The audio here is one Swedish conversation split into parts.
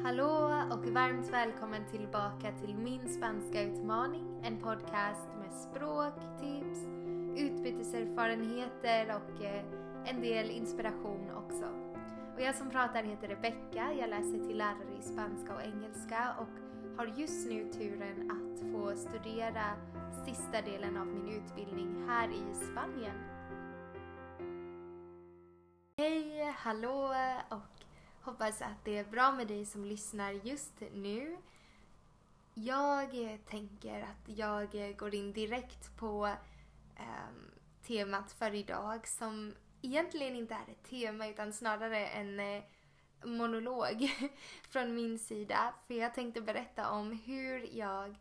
Hallå och varmt välkommen tillbaka till min spanska utmaning. En podcast med språktips, utbyteserfarenheter och en del inspiration också. Och jag som pratar heter Rebecca. Jag läser till lärare i spanska och engelska och har just nu turen att få studera sista delen av min utbildning här i Spanien. Hej, hallå och hoppas att det är bra med dig som lyssnar just nu. Jag tänker att jag går in direkt på temat för idag som egentligen inte är ett tema utan snarare en monolog från min sida. För jag tänkte berätta om hur jag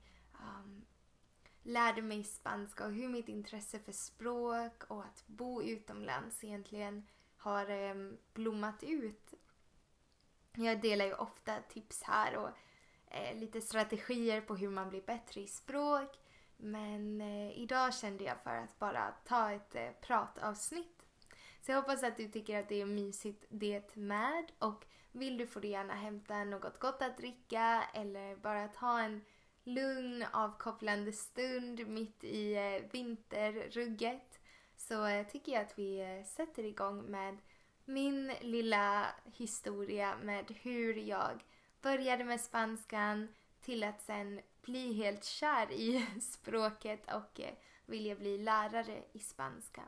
lärde mig spanska och hur mitt intresse för språk och att bo utomlands egentligen har blommat ut. Jag delar ju ofta tips här och lite strategier på hur man blir bättre i språk. Men idag kände jag för att bara ta ett pratavsnitt. Så jag hoppas att du tycker att det är mysigt det med. Och vill du får du gärna hämta något gott att dricka eller bara ta en lugn avkopplande stund mitt i vinterrugget. Så tycker jag att vi sätter igång med min lilla historia med hur jag började med spanskan till att sen bli helt kär i språket och vilja bli lärare i spanska.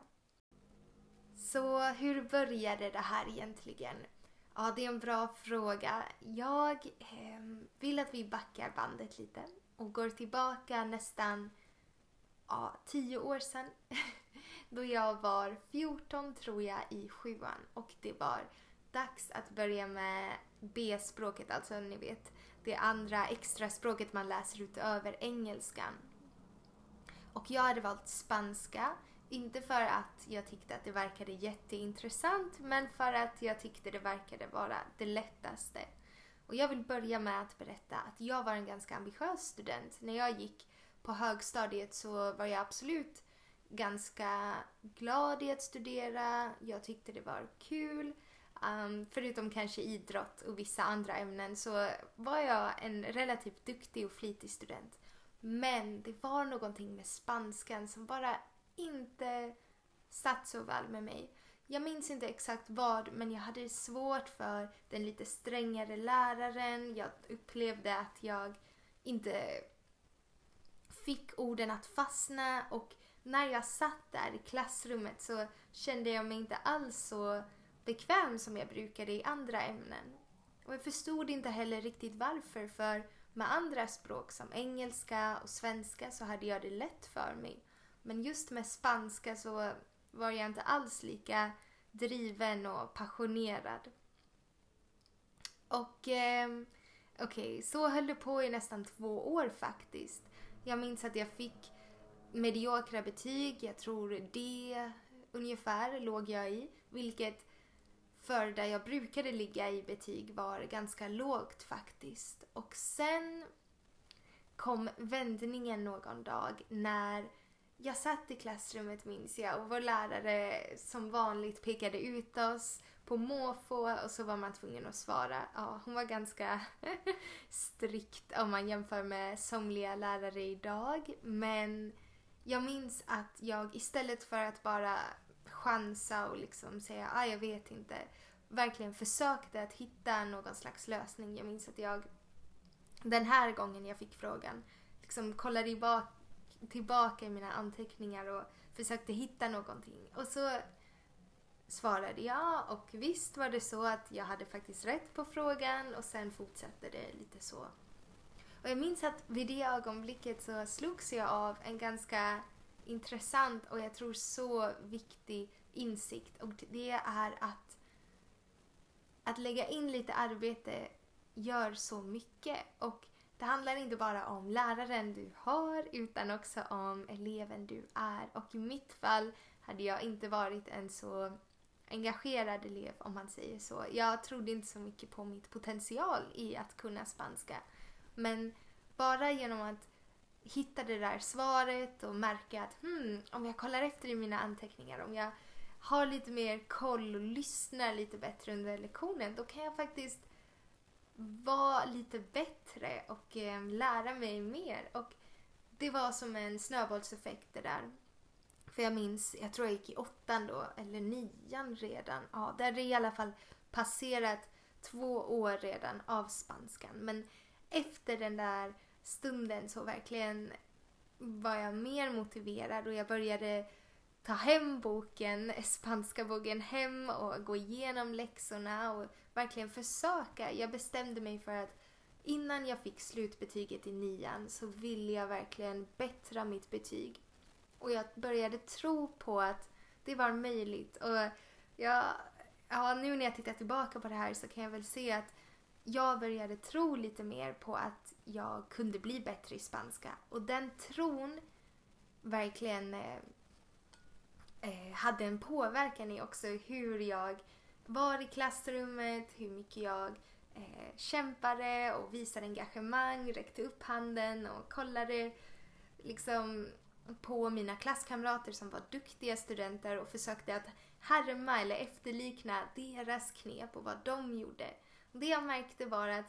Så hur började det här egentligen? Ja, det är en bra fråga. Jag vill att vi backar bandet lite och går tillbaka nästan 10 år sedan. Då jag var 14 tror jag i 7:an och det var dags att börja med B-språket, alltså ni vet det andra extra språket man läser utöver engelskan. Och jag hade valt spanska, inte för att jag tyckte att det verkade jätteintressant men för att jag tyckte det verkade vara det lättaste. Och jag vill börja med att berätta att jag var en ganska ambitiös student. När jag gick på högstadiet så var jag absolut ganska glad i att studera. Jag tyckte det var kul. Förutom kanske idrott och vissa andra ämnen så var jag en relativt duktig och flitig student. Men det var någonting med spanskan som bara inte satt så väl med mig. Jag minns inte exakt vad, men jag hade svårt för den lite strängare läraren. Jag upplevde att jag inte fick orden att fastna och när jag satt där i klassrummet så kände jag mig inte alls så bekväm som jag brukade i andra ämnen. Och jag förstod inte heller riktigt varför, för med andra språk som engelska och svenska så hade jag det lätt för mig. Men just med spanska så var jag inte alls lika driven och passionerad. Och så höll det på i nästan 2 år faktiskt. Jag minns att jag fick mediokra betyg, jag tror det ungefär låg jag i, vilket för där jag brukade ligga i betyg var ganska lågt faktiskt. Och sen kom vändningen någon dag när jag satt i klassrummet minns jag och vår lärare som vanligt pekade ut oss på måfå och så var man tvungen att svara. Ja, hon var ganska strikt om man jämför med somliga lärare idag, men jag minns att jag istället för att bara chansa och liksom säga jag vet inte, verkligen försökte att hitta någon slags lösning. Jag minns att jag den här gången jag fick frågan liksom kollade tillbaka i mina anteckningar och försökte hitta någonting. Och så svarade jag och visst var det så att jag hade faktiskt rätt på frågan och sen fortsatte det lite så. Och jag minns att vid det ögonblicket så slogs jag av en ganska intressant och jag tror så viktig insikt. Och det är att lägga in lite arbete gör så mycket. Och det handlar inte bara om läraren du har utan också om eleven du är. Och i mitt fall hade jag inte varit en så engagerad elev om man säger så. Jag trodde inte så mycket på mitt potential i att kunna spanska. Men bara genom att hitta det där svaret och märka att om jag kollar efter i mina anteckningar, om jag har lite mer koll och lyssnar lite bättre under lektionen, då kan jag faktiskt vara lite bättre och lära mig mer. Och det var som en snöbollseffekt det där. För jag minns, jag tror jag gick i 8:an då, eller 9:an redan. Ja, där det i alla fall passerat 2 år redan av spanskan. Men efter den där stunden så verkligen var jag mer motiverad och jag började ta hem boken, spanska boken hem och gå igenom läxorna och verkligen försöka. Jag bestämde mig för att innan jag fick slutbetyget i 9:an så ville jag verkligen bättra mitt betyg. Och jag började tro på att det var möjligt. Och nu när jag tittar tillbaka på det här så kan jag väl se att jag började tro lite mer på att jag kunde bli bättre i spanska. Och den tron verkligen hade en påverkan i också hur jag var i klassrummet, hur mycket jag kämpade och visade engagemang, räckte upp handen och kollade liksom på mina klasskamrater som var duktiga studenter och försökte att härma eller efterlikna deras knep och vad de gjorde. Det jag märkte var att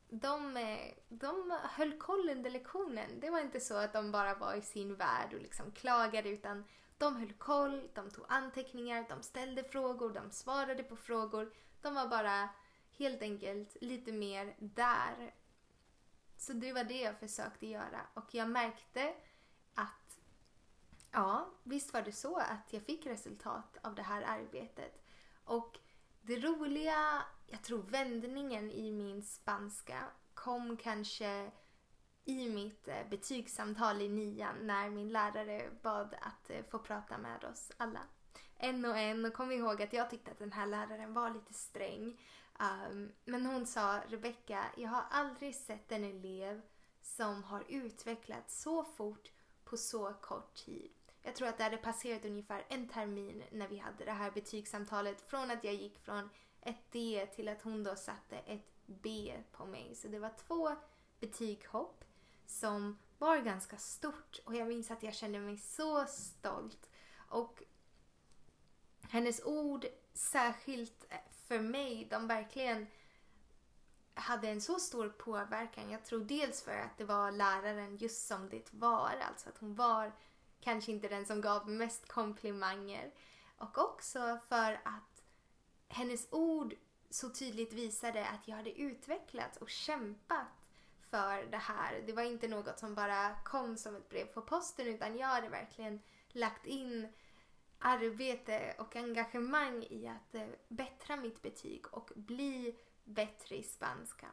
de höll koll under lektionen. Det var inte så att de bara var i sin värld och liksom klagade, utan de höll koll, de tog anteckningar, de ställde frågor, de svarade på frågor. De var bara helt enkelt lite mer där. Så det var det jag försökte göra. Och jag märkte att visst var det så att jag fick resultat av det här arbetet. Och det roliga, jag tror vändningen i min spanska kom kanske i mitt betygssamtal i 9:an när min lärare bad att få prata med oss alla. En och en, och kom ihåg att jag tyckte att den här läraren var lite sträng. Men hon sa, Rebecca, jag har aldrig sett en elev som har utvecklats så fort på så kort tid. Jag tror att det hade passerat ungefär en termin när vi hade det här betygssamtalet. Från att jag gick från ett D till att hon då satte ett B på mig. Så det var 2 betyghopp som var ganska stort. Och jag minns att jag kände mig så stolt. Och hennes ord, särskilt för mig, de verkligen hade en så stor påverkan. Jag tror dels för att det var läraren just som det var. Alltså att hon var kanske inte den som gav mest komplimanger. Och också för att hennes ord så tydligt visade att jag hade utvecklats och kämpat för det här. Det var inte något som bara kom som ett brev på posten, utan jag hade verkligen lagt in arbete och engagemang i att bättra mitt betyg och bli bättre i spanska.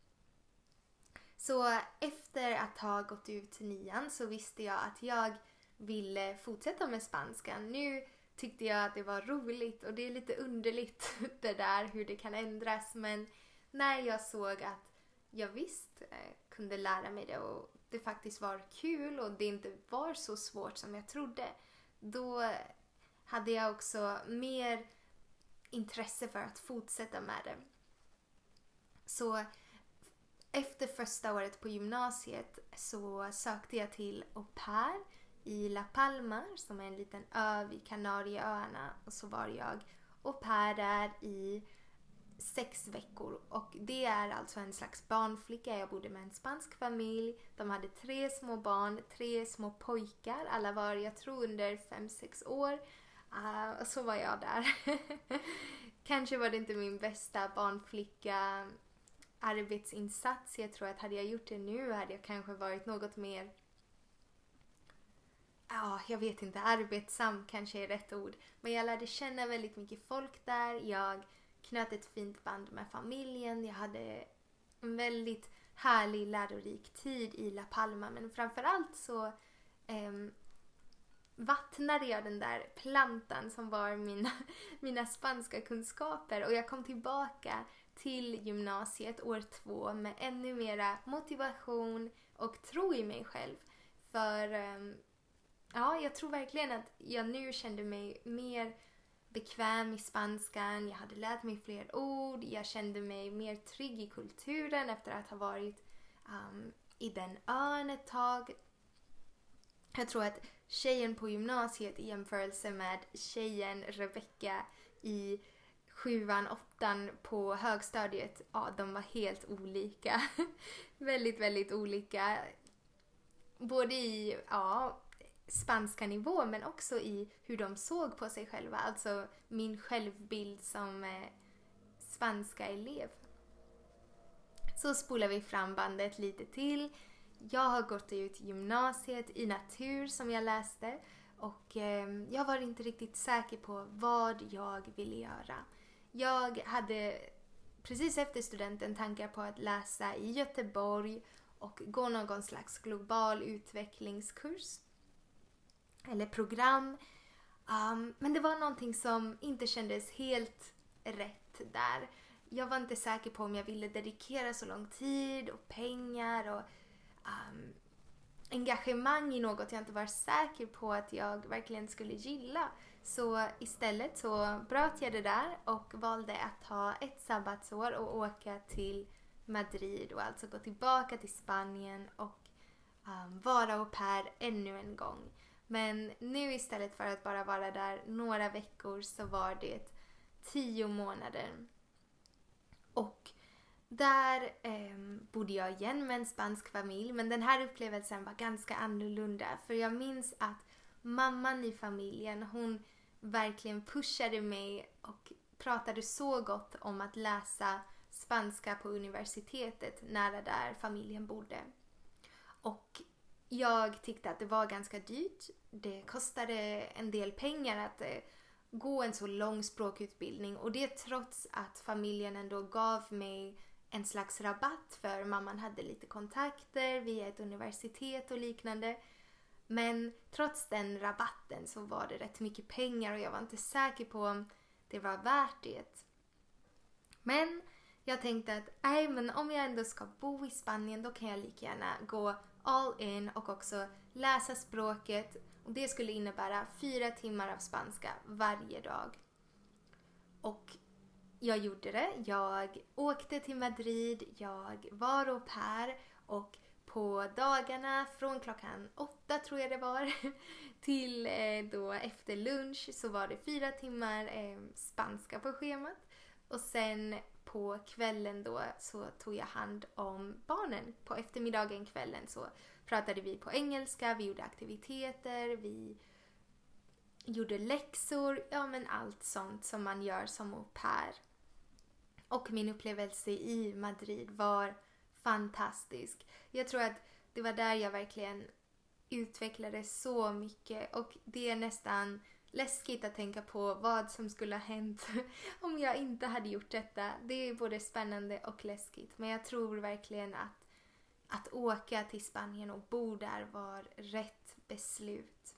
Så efter att ha gått ut 9:an så visste jag att jag ville fortsätta med spanskan. Nu tyckte jag att det var roligt, och det är lite underligt det där hur det kan ändras, men när jag såg att jag visst kunde lära mig det och det faktiskt var kul och det inte var så svårt som jag trodde, då hade jag också mer intresse för att fortsätta med det. Så efter första året på gymnasiet så sökte jag till au pair i La Palma, som är en liten ö vid Kanarieöarna, och så var jag au pair där i 6 veckor. Och det är alltså en slags barnflicka. Jag bodde med en spansk familj. De hade 3 små barn, 3 små pojkar. Alla var, jag tror, under 5-6 år. Och så var jag där. Kanske var det inte min bästa barnflicka arbetsinsats. Jag tror att hade jag gjort det nu hade jag kanske varit något mer, jag vet inte, arbetsam kanske är rätt ord. Men jag lärde känna väldigt mycket folk där. Jag knöt ett fint band med familjen. Jag hade en väldigt härlig, lärorik tid i La Palma. Men framförallt så vattnade jag den där plantan som var mina spanska kunskaper. Och jag kom tillbaka till gymnasiet år 2 med ännu mera motivation och tro i mig själv. För jag tror verkligen att jag nu kände mig mer bekväm i spanskan. Jag hade lärt mig fler ord. Jag kände mig mer trygg i kulturen efter att ha varit i den ön ett tag. Jag tror att tjejen på gymnasiet i jämförelse med tjejen Rebecca i 7:an, 8:an på högstadiet, ja, de var helt olika. Väldigt, väldigt olika. Både i spanska nivå, men också i hur de såg på sig själva. Alltså min självbild som spanska elev. Så spolar vi fram bandet lite till. Jag har gått ut gymnasiet i natur som jag läste. Och jag var inte riktigt säker på vad jag ville göra. Jag hade precis efter studenten tankar på att läsa i Göteborg och gå någon slags global utvecklingskurs eller program. Men det var någonting som inte kändes helt rätt där. Jag var inte säker på om jag ville dedikera så lång tid och pengar och engagemang i något jag inte var säker på att jag verkligen skulle gilla. Så istället så bröt jag det där och valde att ta ett sabbatsår och åka till Madrid och alltså gå tillbaka till Spanien och vara au pair ännu en gång. Men nu istället för att bara vara där några veckor så var det 10 månader. Och där bodde jag igen med en spansk familj, men den här upplevelsen var ganska annorlunda. För jag minns att mamman i familjen, hon verkligen pushade mig och pratade så gott om att läsa spanska på universitetet nära där familjen bodde. Och jag tyckte att det var ganska dyrt. Det kostade en del pengar att gå en så lång språkutbildning, och det trots att familjen ändå gav mig en slags rabatt för mamman hade lite kontakter via ett universitet och liknande. Men trots den rabatten så var det rätt mycket pengar och jag var inte säker på om det var värt det. Men jag tänkte att men om jag ändå ska bo i Spanien, då kan jag lika gärna gå all in och också läsa språket. Och det skulle innebära 4 timmar av spanska varje dag. Och jag gjorde det. Jag åkte till Madrid, jag var au pair och på dagarna från klockan 8 tror jag det var till då efter lunch så var det 4 timmar spanska på schemat. Och sen på kvällen då så tog jag hand om barnen. På eftermiddagen, kvällen så pratade vi på engelska, vi gjorde aktiviteter, vi gjorde läxor, ja men allt sånt som man gör som au pair. Och min upplevelse i Madrid var fantastisk. Jag tror att det var där jag verkligen utvecklade så mycket och det är nästan läskigt att tänka på vad som skulle ha hänt om jag inte hade gjort detta. Det är både spännande och läskigt, men jag tror verkligen att åka till Spanien och bo där var rätt beslut.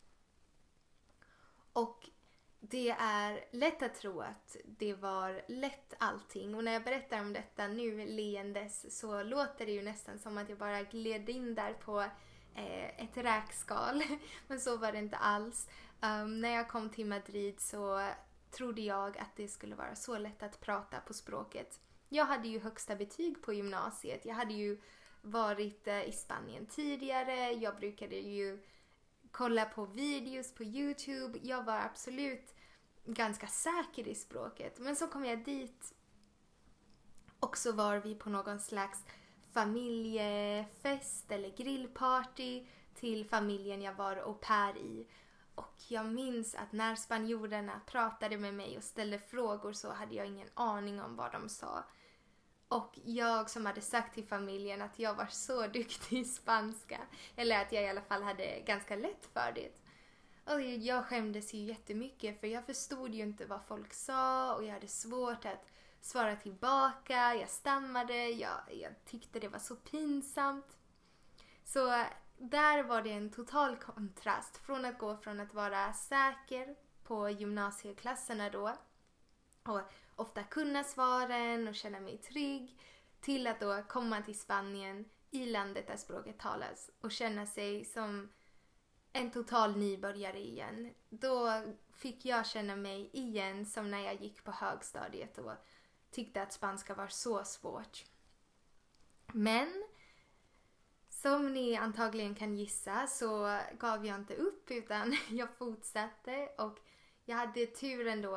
Och det är lätt att tro att det var lätt allting. Och när jag berättar om detta nu leendes så låter det ju nästan som att jag bara gled in där på ett räkskal. Men så var det inte alls. När jag kom till Madrid så trodde jag att det skulle vara så lätt att prata på språket. Jag hade ju högsta betyg på gymnasiet. Jag hade ju varit i Spanien tidigare. Jag brukade ju kolla på videos på YouTube. Jag var absolut ganska säker i språket. Men så kom jag dit och så var vi på någon slags familjefest eller grillparty till familjen jag var au pair i. Och jag minns att när spanjorerna pratade med mig och ställde frågor så hade jag ingen aning om vad de sa. Och jag som hade sagt till familjen att jag var så duktig i spanska. Eller att jag i alla fall hade ganska lätt för det. Och jag skämdes ju jättemycket för jag förstod ju inte vad folk sa. Och jag hade svårt att svara tillbaka. Jag stammade. Jag tyckte det var så pinsamt. Så där var det en total kontrast. Från att gå från att vara säker på gymnasieklasserna då. Och ofta kunna svaren och känna mig trygg. Till att då komma till Spanien i landet där språket talas. Och känna sig som en total nybörjare igen. Då fick jag känna mig igen som när jag gick på högstadiet och tyckte att spanska var så svårt. Men som ni antagligen kan gissa så gav jag inte upp utan jag fortsatte och jag hade turen då att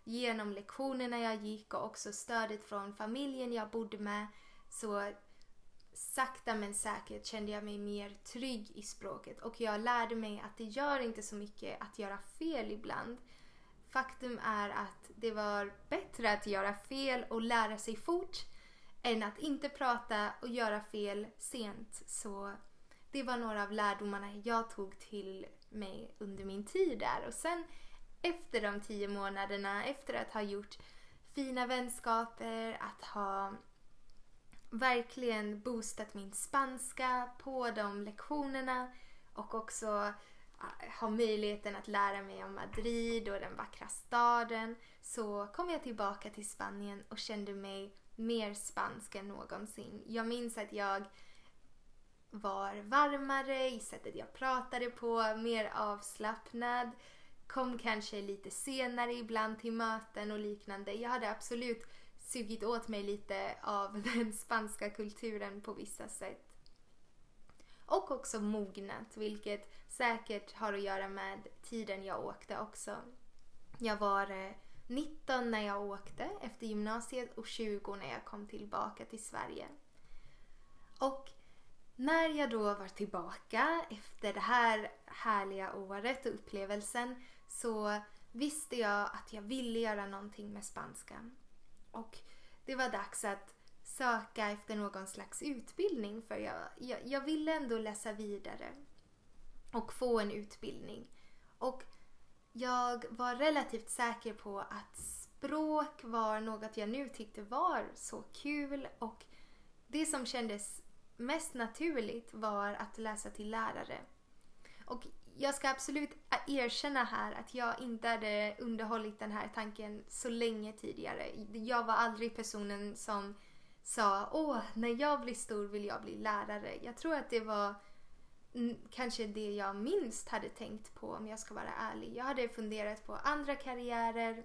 genom lektionerna jag gick och också stödet från familjen jag bodde med, så sakta men säkert kände jag mig mer trygg i språket. Och jag lärde mig att det gör inte så mycket att göra fel ibland. Faktum är att det var bättre att göra fel och lära sig fort än att inte prata och göra fel sent. Så det var några av lärdomarna jag tog till mig under min tid där. Och sen efter de 10 månaderna, efter att ha gjort fina vänskaper, att ha verkligen boostat min spanska på de lektionerna och också ha möjligheten att lära mig om Madrid och den vackra staden, så kom jag tillbaka till Spanien och kände mig mer spansk än någonsin. Jag minns att jag var varmare i sättet jag pratade på, mer avslappnad, kom kanske lite senare ibland till möten och liknande. Jag hade absolut sugit åt mig lite av den spanska kulturen på vissa sätt. Och också mognat, vilket säkert har att göra med tiden jag åkte också. Jag var 19 när jag åkte efter gymnasiet och 20 när jag kom tillbaka till Sverige. Och när jag då var tillbaka efter det här härliga året och upplevelsen, så visste jag att jag ville göra någonting med spanskan. Och det var dags att söka efter någon slags utbildning, för jag ville ändå läsa vidare och få en utbildning. Och jag var relativt säker på att språk var något jag nu tyckte var så kul, och det som kändes mest naturligt var att läsa till lärare. Och jag ska absolut erkänna här att jag inte hade underhållit den här tanken så länge tidigare. Jag var aldrig personen som sa, när jag blir stor vill jag bli lärare. Jag tror att det var kanske det jag minst hade tänkt på, om jag ska vara ärlig. Jag hade funderat på andra karriärer,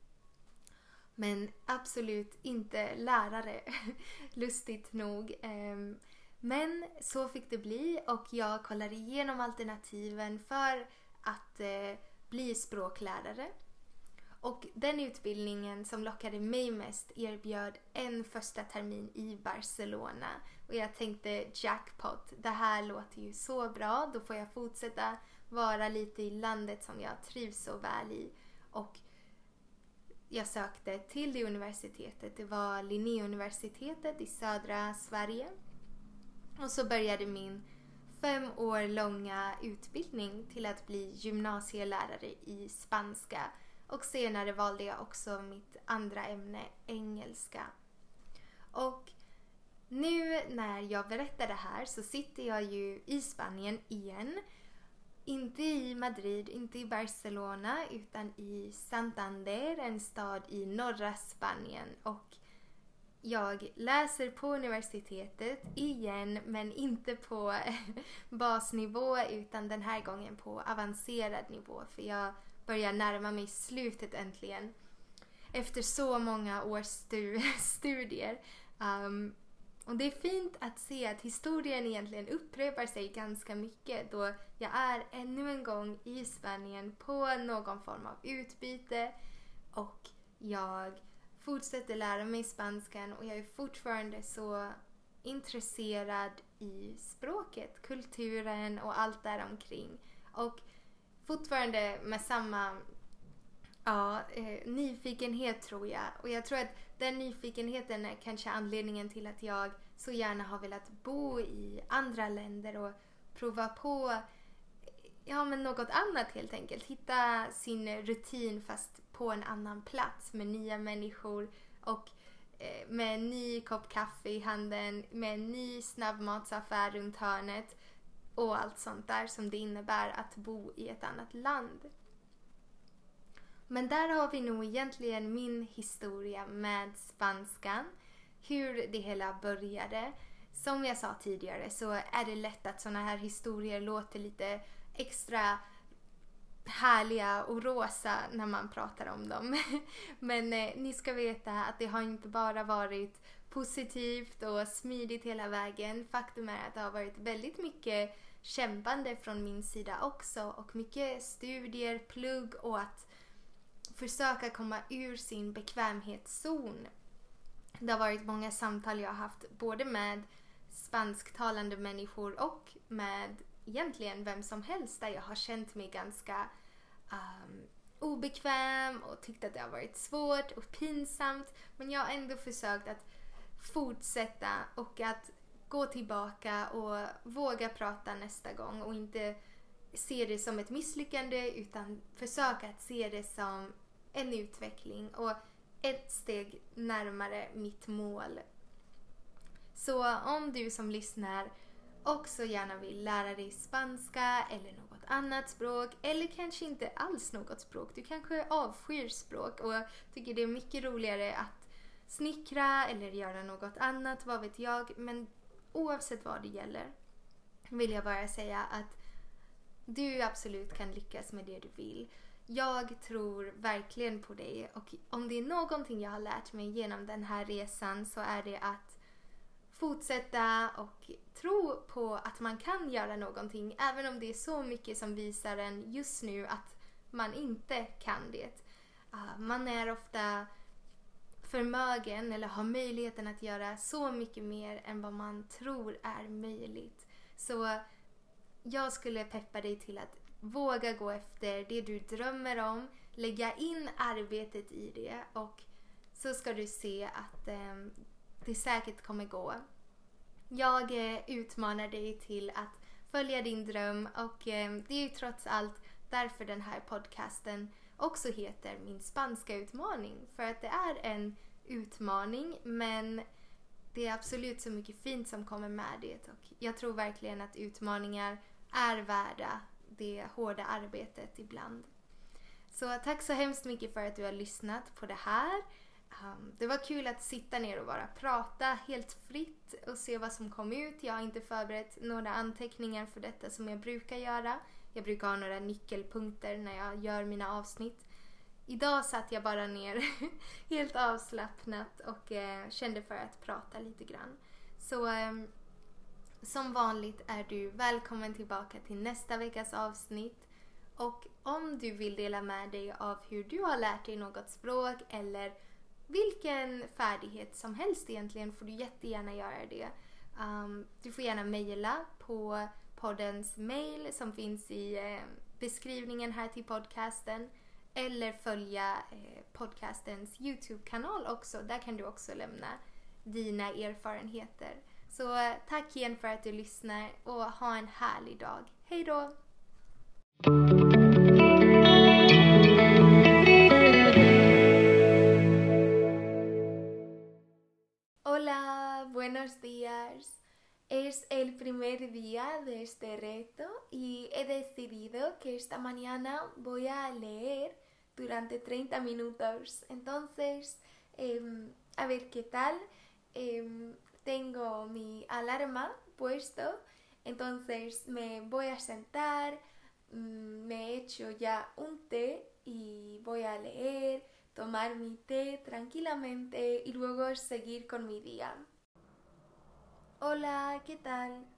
men absolut inte lärare, lustigt nog. Men så fick det bli, och jag kollade igenom alternativen för att bli språklärare. Och den utbildningen som lockade mig mest erbjöd en första termin i Barcelona. Och jag tänkte, jackpot, det här låter ju så bra. Då får jag fortsätta vara lite i landet som jag trivs så väl i. Och jag sökte till det universitetet. Det var Linnéuniversitetet i södra Sverige. Och så började min 5 år långa utbildning till att bli gymnasielärare i spanska. Och senare valde jag också mitt andra ämne, engelska. Och nu när jag berättar det här så sitter jag ju i Spanien igen. Inte i Madrid, inte i Barcelona, utan i Santander, en stad i norra Spanien. Och jag läser på universitetet igen, men inte på basnivå utan den här gången på avancerad nivå. För jag börjar närma mig slutet äntligen. Efter så många års studier. Och det är fint att se att historien egentligen upprepar sig ganska mycket, då jag är ännu en gång i Spanien på någon form av utbyte. Och jag fortsätter lära mig spanskan, och jag är fortfarande så intresserad i språket, kulturen och allt där omkring. Och fortfarande med samma nyfikenhet, tror jag. Och jag tror att den nyfikenheten är kanske anledningen till att jag så gärna har velat bo i andra länder och prova på något annat helt enkelt. Hitta sin rutin fast på en annan plats med nya människor och med en ny kopp kaffe i handen, med en ny snabbmatsaffär runt hörnet och allt sånt där som det innebär att bo i ett annat land. Men där har vi nog egentligen min historia med spanskan, hur det hela började. Som jag sa tidigare så är det lätt att såna här historier låter lite extra härliga och rosa när man pratar om dem. Men ni ska veta att det har inte bara varit positivt och smidigt hela vägen. Faktum är att det har varit väldigt mycket kämpande från min sida också, och mycket studier, plugg och att försöka komma ur sin bekvämhetszon. Det har varit många samtal jag har haft både med spansktalande människor och med egentligen vem som helst där jag har känt mig ganska obekväm och tyckt att det har varit svårt och pinsamt. Men jag har ändå försökt att fortsätta och att gå tillbaka och våga prata nästa gång och inte se det som ett misslyckande utan försöka att se det som en utveckling och ett steg närmare mitt mål. Så om du som lyssnar också gärna vill lära dig spanska eller något annat språk eller kanske inte alls något språk. Du kanske avskyr språk och tycker det är mycket roligare att snickra eller göra något annat, vad vet jag. Men oavsett vad det gäller vill jag bara säga att du absolut kan lyckas med det du vill. Jag tror verkligen på dig och om det är någonting jag har lärt mig genom den här resan så är det att fortsätta och tro på att man kan göra någonting även om det är så mycket som visar en just nu att man inte kan det. Man är ofta förmögen eller har möjligheten att göra så mycket mer än vad man tror är möjligt. Så jag skulle peppa dig till att våga gå efter det du drömmer om, lägga in arbetet i det och så ska du se att det säkert kommer gå. Jag utmanar dig till att följa din dröm och det är ju trots allt därför den här podcasten också heter Min spanska utmaning. För att det är en utmaning men det är absolut så mycket fint som kommer med det och jag tror verkligen att utmaningar är värda det hårda arbetet ibland. Så tack så hemskt mycket för att du har lyssnat på det här. Det var kul att sitta ner och bara prata helt fritt och se vad som kom ut. Jag har inte förberett några anteckningar för detta som jag brukar göra. Jag brukar ha några nyckelpunkter när jag gör mina avsnitt. Idag satt jag bara ner helt avslappnat och kände för att prata lite grann. Så som vanligt är du välkommen tillbaka till nästa veckas avsnitt. Och om du vill dela med dig av hur du har lärt dig något språk eller vilken färdighet som helst egentligen får du jättegärna göra det. Du får gärna mejla på poddens mejl som finns i beskrivningen här till podcasten. Eller följa podcastens YouTube-kanal också. Där kan du också lämna dina erfarenheter. Så tack igen för att du lyssnar och ha en härlig dag. Hej då! Hola, buenos días. Es el primer día de este reto y he decidido que esta mañana voy a leer durante 30 minutos. Entonces, a ver qué tal. Tengo mi alarma puesto, entonces me voy a sentar, me he hecho ya un té y voy a leer, tomar mi té tranquilamente y luego seguir con mi día. Hola, ¿qué tal?